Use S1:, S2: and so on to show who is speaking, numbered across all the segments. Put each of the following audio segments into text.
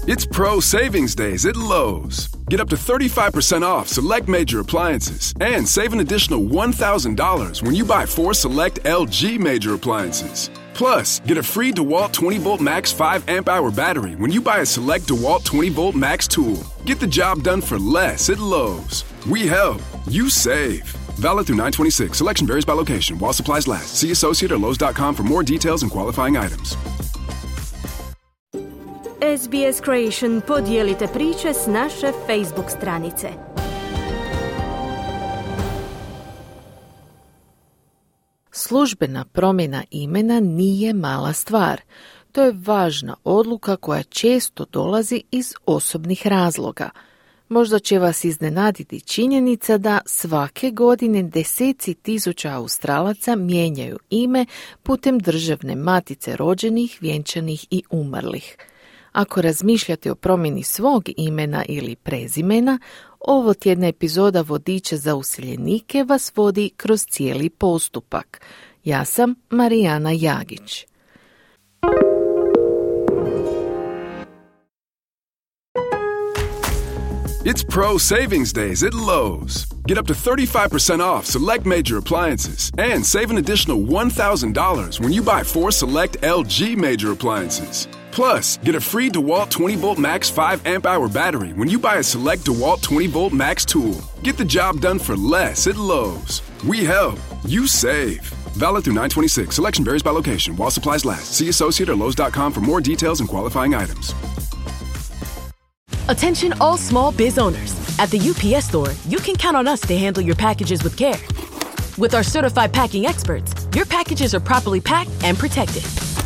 S1: It's Pro Savings Days at Lowe's. Get up to 35% off select major appliances and save an additional $1,000 when you buy 4 select LG major appliances. Plus, get a free DeWalt 20-volt Max 5 amp-hour battery when you buy a select DeWalt 20-volt Max tool. Get the job done for less at Lowe's. We help. You save. Valid through 9/26. Selection varies by location. While supplies last. See associate or Lowe's.com for more details and qualifying items.
S2: SBS Creation, podijelite priče s naše Facebook stranice.
S3: Službena promjena imena nije mala stvar. To je važna odluka koja često dolazi iz osobnih razloga. Možda će vas iznenaditi činjenica da svake godine deseci tisuća Australaca mijenjaju ime putem državne matice rođenih, vjenčanih i umrlih. Ako razmišljate o promjeni svog imena ili prezimena, ovo tjedna epizoda Vodiča za useljenike vas vodi kroz cijeli postupak. Ja sam Marijana Jagić.
S1: It's Pro Savings Days at Lowe's. Get up to 35% off select major appliances and save an additional $1,000 when you buy 4 select LG major appliances. Plus, get a free DeWalt 20-volt Max 5 amp-hour battery when you buy a select DeWalt 20-volt Max tool. Get the job done for less at Lowe's. We help. You save. Valid through 9/26. Selection varies by location. While supplies last. See associate or Lowe's.com for more details and qualifying items.
S4: Attention all small biz owners. At the UPS Store, you can count on us to handle your packages with care. With our certified packing experts, your packages are properly packed and protected.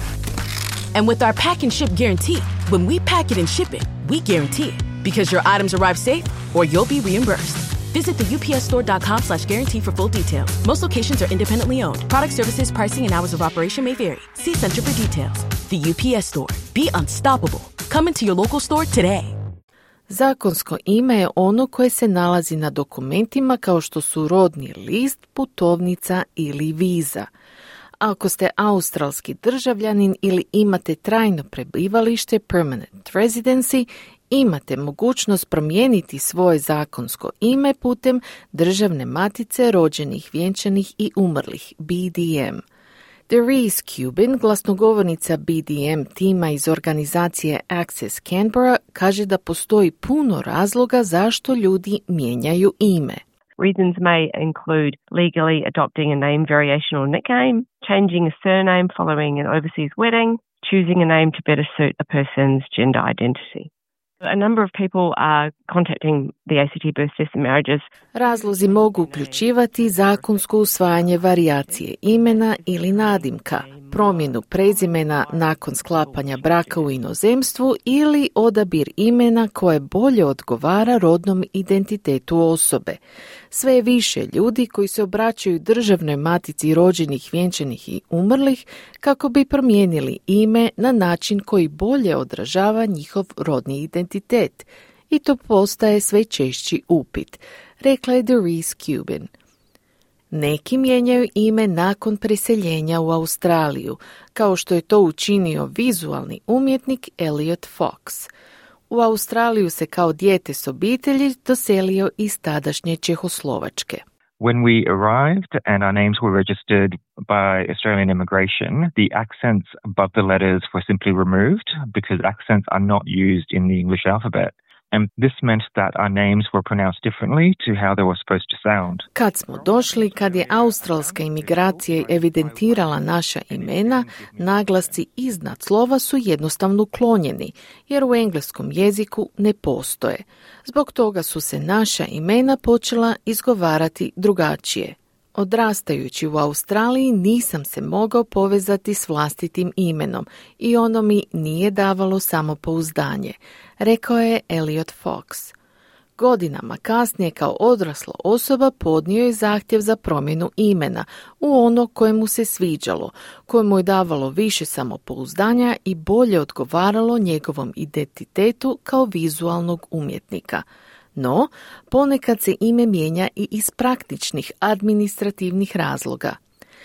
S4: And with our pack and ship guarantee, when we pack it and ship it, we guarantee it. Because your items arrive safe or you'll be reimbursed. Visit the upsstore.com/guarantee for full details. Most locations are independently owned. Product services, pricing, and hours of operation may vary. See Center for details. The UPS Store. Be unstoppable. Come into your local store today.
S3: Zakonsko ime je ono koje se nalazi na dokumentima kao što su rodni list, putovnica ili viza. Ako ste australski državljanin ili imate trajno prebivalište, permanent residency, imate mogućnost promijeniti svoje zakonsko ime putem državne matice rođenih, vjenčanih i umrlih, BDM. Therese Cuban, glasnogovornica BDM tima iz organizacije Access Canberra, kaže da postoji puno razloga zašto ljudi mijenjaju ime.
S5: Reasons may include legally adopting a name variation or nickname, changing a surname following an overseas wedding, choosing a name to better suit a person's gender identity. A number of people are contacting the ACT Birth, Deaths and Marriages.
S3: Razlozi mogu uključivati zakonsko usvajanje varijacije imena ili nadimka, promjenu prezimena nakon sklapanja braka u inozemstvu ili odabir imena koje bolje odgovara rodnom identitetu osobe. Sve je više ljudi koji se obraćaju državnoj matici rođenih, vjenčanih i umrlih kako bi promijenili ime na način koji bolje odražava njihov rodni identitet. I to postaje sve češći upit, rekla je Therese Cuban. Neki mijenjaju ime nakon preseljenja u Australiju, kao što je to učinio vizualni umjetnik Elliot Fox. U Australiju se kao dijete s obitelji doselio iz tadašnje Čehoslovačke.
S6: When we arrived and our names were registered by Australian immigration, the accents above the letters were simply removed because accents are not used in the English alphabet. And this meant that our names were pronounced differently to how they were supposed to sound.
S3: Kad smo došli, kad je australska imigracija evidentirala naša imena, naglasci iznad slova su jednostavno uklonjeni, jer u engleskom jeziku ne postoje. Zbog toga su se naša imena počela izgovarati drugačije. Odrastajući u Australiji nisam se mogao povezati s vlastitim imenom i ono mi nije davalo samopouzdanje, rekao je Elliot Fox. Godinama kasnije kao odrasla osoba podnio je zahtjev za promjenu imena u ono koje mu se sviđalo, koje mu je davalo više samopouzdanja i bolje odgovaralo njegovom identitetu kao vizualnog umjetnika. No, ponekad se ime mijenja i iz praktičnih administrativnih razloga.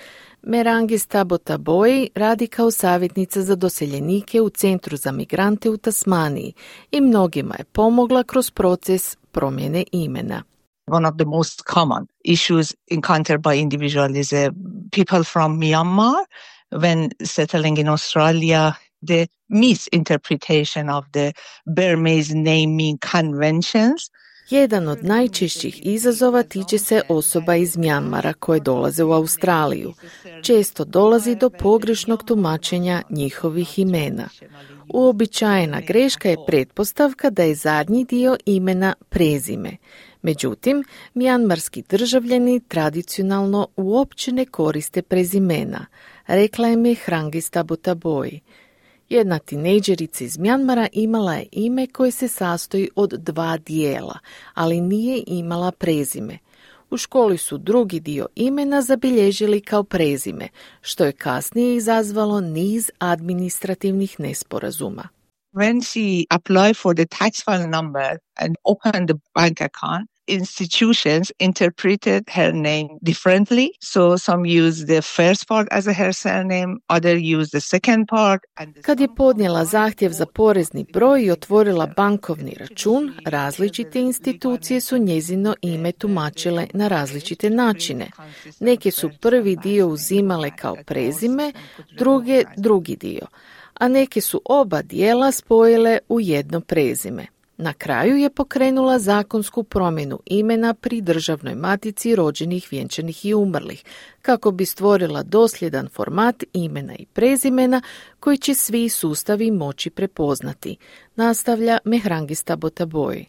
S3: Merangis Tabotaboy radi kao savjetnica za doseljenike u Centru za migrante u Tasmaniji i mnogima je pomogla kroz proces promjene imena.
S7: One of the most common issues encountered by individuals is people from Myanmar when settling in Australia. The misinterpretation of the Burmese naming conventions.
S3: Jedan od najčešćih izazova tiče se osoba iz Mjanmara koje dolaze u Australiju. Često dolazi do pogrešnog tumačenja njihovih imena. Uobičajena greška je pretpostavka da je zadnji dio imena prezime. Međutim, mjanmarski državljani tradicionalno uopće ne koriste prezimena, rekla je Merangis Tabotaboy. Jedna tinejdžerica iz Mjanmara imala je ime koje se sastoji od 2 dijela, ali nije imala prezime. U školi su drugi dio imena zabilježili kao prezime, što je kasnije izazvalo niz administrativnih nesporazuma.
S7: When she applied for the tax file number and opened the bank account, institutions interpreted her name differently. So some used the first part as her surname, other used the second part.
S3: Kad je podnijela zahtjev za porezni broj i otvorila bankovni račun, različite institucije su njezino ime tumačile na različite načine. Neke su prvi dio uzimale kao prezime, druge drugi dio, a neke su oba dijela spojile u jedno prezime. Na kraju je pokrenula zakonsku promjenu imena pri Državnoj matici rođenih, vjenčanih i umrlih, kako bi stvorila dosljedan format imena i prezimena koji će svi sustavi moći prepoznati, nastavlja Merangis Tabotaboy.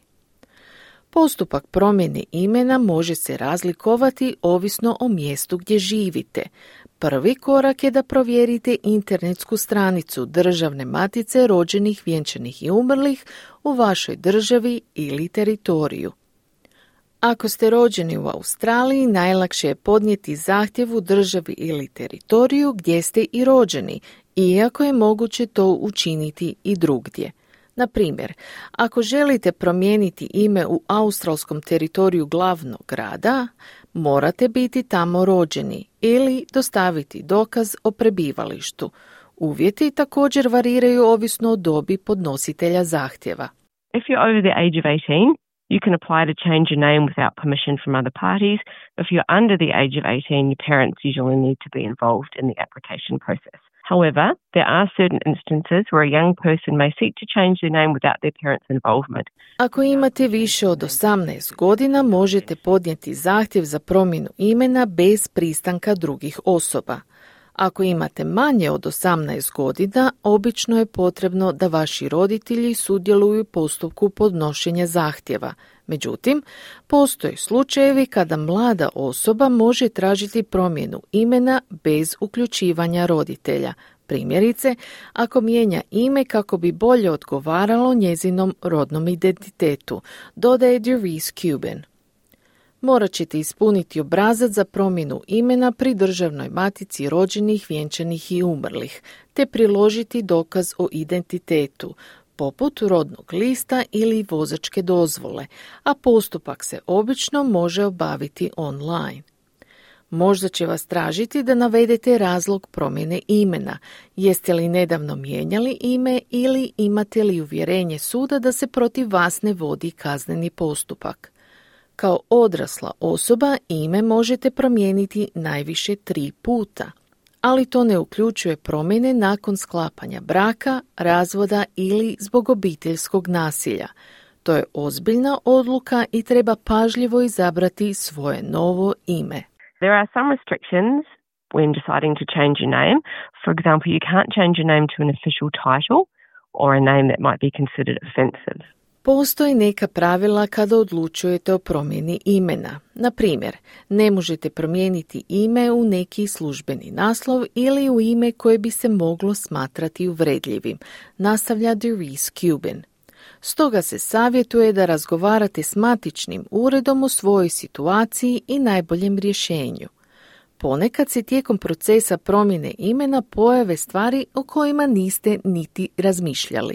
S3: Postupak promjene imena može se razlikovati ovisno o mjestu gdje živite. Prvi korak je da provjerite internetsku stranicu Državne matice rođenih, vjenčanih i umrlih u vašoj državi ili teritoriju. Ako ste rođeni u Australiji, najlakše je podnijeti zahtjev u državi ili teritoriju gdje ste i rođeni, iako je moguće to učiniti i drugdje. Na primjer, ako želite promijeniti ime u australskom teritoriju glavnog grada, morate biti tamo rođeni ili dostaviti dokaz o prebivalištu. Uvjeti također variraju ovisno o dobi podnositelja zahtjeva.
S5: If you're over the age of 18, you can apply to change your name without permission from other parties. If you're under the age of 18, your parents usually need to be involved in the application process. However, there are certain instances where a young person may seek to change their name without their parents' involvement.
S3: Ako imate više od 18 godina, možete podnijeti zahtjev za promjenu imena bez pristanka drugih osoba. Ako imate manje od 18 godina, obično je potrebno da vaši roditelji sudjeluju u postupku podnošenja zahtjeva. Međutim, postoje slučajevi kada mlada osoba može tražiti promjenu imena bez uključivanja roditelja. Primjerice, ako mijenja ime kako bi bolje odgovaralo njezinom rodnom identitetu, dodaje Derice Cuban. Morat ćete ispuniti obrazac za promjenu imena pri Državnoj matici rođenih, vjenčanih i umrlih, te priložiti dokaz o identitetu, poput rodnog lista ili vozačke dozvole, a postupak se obično može obaviti online. Možda će vas tražiti da navedete razlog promjene imena, jeste li nedavno mijenjali ime ili imate li uvjerenje suda da se protiv vas ne vodi kazneni postupak. Kao odrasla osoba ime možete promijeniti najviše 3 puta, ali to ne uključuje promjene nakon sklapanja braka, razvoda ili zbog obiteljskog nasilja. To je ozbiljna odluka i treba pažljivo izabrati svoje novo ime.
S5: There are some restrictions when deciding to change your name. For example, you can't change your name to an official title or a name that might be considered offensive.
S3: Postoje neka pravila kada odlučujete o promjeni imena. Na primjer, ne možete promijeniti ime u neki službeni naslov ili u ime koje bi se moglo smatrati uvredljivim, nastavlja Derice Cuban. Stoga se savjetuje da razgovarate s matičnim uredom o svojoj situaciji i najboljem rješenju. Ponekad se tijekom procesa promjene imena pojave stvari o kojima niste niti razmišljali.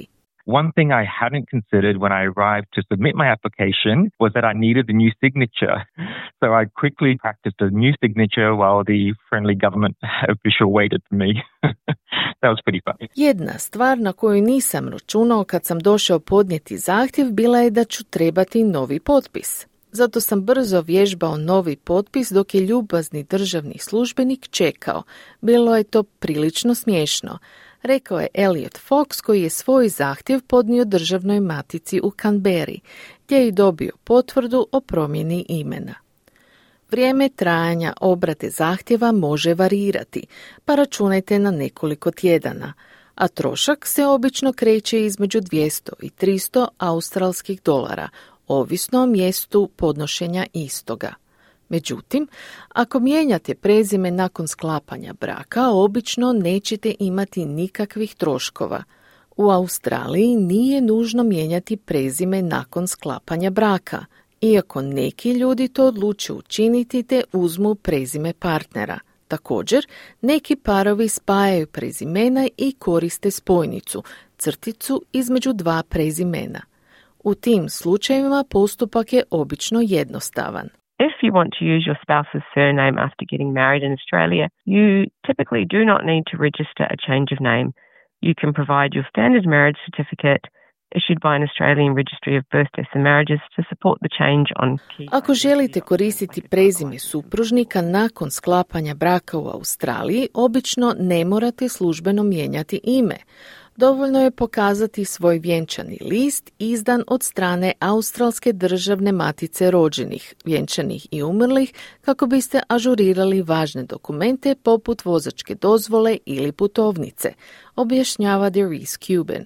S6: One thing I hadn't considered when I arrived to submit my application was that I needed a new signature. So I quickly practiced a new signature while the friendly government official waited for me. That was pretty funny.
S3: Jedna stvar na koju nisam računao kad sam došao podnijeti zahtjev bila je da ću trebati novi potpis. Zato sam brzo vježbao novi potpis dok je ljubazni državni službenik čekao. Bilo je to prilično smiješno, rekao je Elliot Fox, koji je svoj zahtjev podnio državnoj matici u Canberri, gdje je dobio potvrdu o promjeni imena. Vrijeme trajanja obrade zahtjeva može varirati, pa računajte na nekoliko tjedana, a trošak se obično kreće između 200 i 300 australskih dolara, ovisno o mjestu podnošenja istoga. Međutim, ako mijenjate prezime nakon sklapanja braka, obično nećete imati nikakvih troškova. U Australiji nije nužno mijenjati prezime nakon sklapanja braka, iako neki ljudi to odluče učiniti te uzmu prezime partnera. Također, neki parovi spajaju prezimena i koriste spojnicu, crticu između dva prezimena. U tim slučajevima postupak je obično jednostavan.
S5: If you want to use your spouse's surname after getting married in Australia, you typically do not need to register a change of name. You can provide your standard marriage certificate issued by an Australian Registry of Birth, Deaths and Marriages to support the change on key.
S3: Ako želite koristiti prezime supružnika nakon sklapanja braka u Australiji, obično ne morate službeno mijenjati ime. Dovoljno je pokazati svoj vjenčani list izdan od strane Australske državne matice rođenih, vjenčanih i umrlih kako biste ažurirali važne dokumente poput vozačke dozvole ili putovnice, objašnjava Derice Cuban.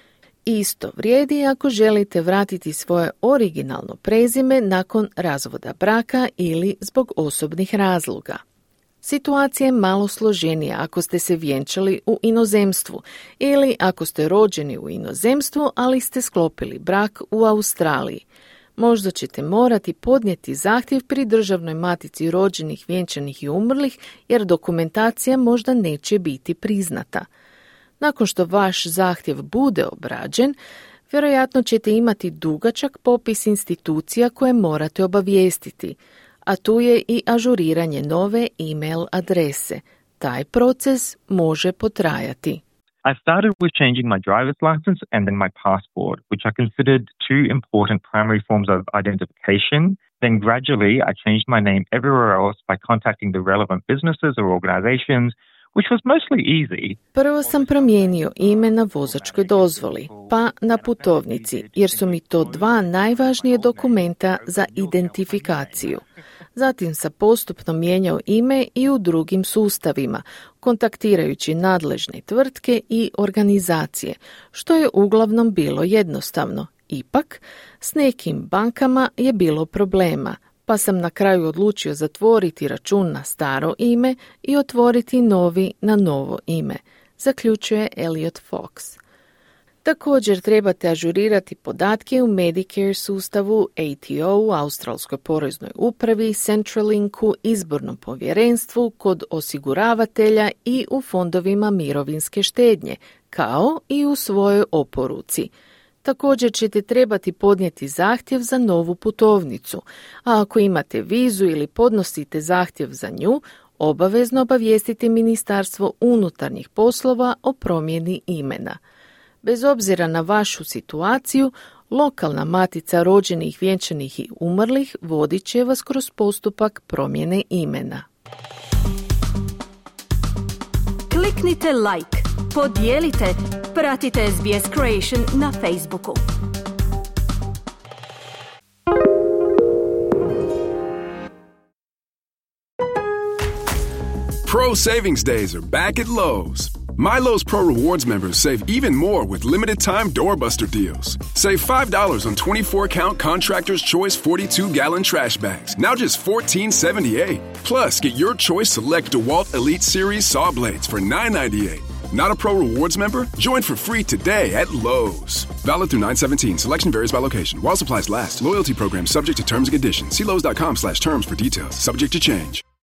S3: Isto vrijedi ako želite vratiti svoje originalno prezime nakon razvoda braka ili zbog osobnih razloga. Situacija je malo složenija ako ste se vjenčali u inozemstvu ili ako ste rođeni u inozemstvu, ali ste sklopili brak u Australiji. Možda ćete morati podnijeti zahtjev pri državnoj matici rođenih, vjenčanih i umrlih, jer dokumentacija možda neće biti priznata. Nakon što vaš zahtjev bude obrađen, vjerojatno ćete imati dugačak popis institucija koje morate obavijestiti, a tu je i ažuriranje nove e-mail adrese. Taj proces može potrajati.
S6: I started with changing my driver's license and then my passport, which I considered two important primary forms of identification. Then gradually I changed my name everywhere else by contacting the relevant businesses or organizations, which was mostly easy.
S3: Prvo sam promijenio ime na vozačkoj dozvoli, pa na putovnici, jer su mi to dva najvažnije dokumenta za identifikaciju. Zatim sam postupno mijenjao ime i u drugim sustavima, kontaktirajući nadležne tvrtke i organizacije, što je uglavnom bilo jednostavno. Ipak, s nekim bankama je bilo problema, pa sam na kraju odlučio zatvoriti račun na staro ime i otvoriti novi na novo ime, zaključuje Elliot Fox. Također trebate ažurirati podatke u Medicare sustavu, ATO, u Australskoj poreznoj upravi, Centralinku, izbornom povjerenstvu, kod osiguravatelja i u fondovima mirovinske štednje, kao i u svojoj oporuci. Također ćete trebati podnijeti zahtjev za novu putovnicu, a ako imate vizu ili podnosite zahtjev za nju, obavezno obavijestite Ministarstvo unutarnjih poslova o promjeni imena. Bez obzira na vašu situaciju, lokalna matica rođenih, vjenčanih i umrlih vodit će vas kroz postupak promjene imena.
S2: Kliknite like, podijelite, pratite SBS Creation na Facebooku.
S1: Pro Savings Days are back at Lowe's. My Lowe's Pro Rewards members save even more with limited-time doorbuster deals. Save $5 on 24-count Contractor's Choice 42-gallon trash bags, now just $14.78. Plus, get your choice select DeWalt Elite Series saw blades for $9.98. Not a Pro Rewards member? Join for free today at Lowe's. Valid through 9/17. Selection varies by location. While supplies last. Loyalty program subject to terms and conditions. See Lowe's.com/terms for details. Subject to change.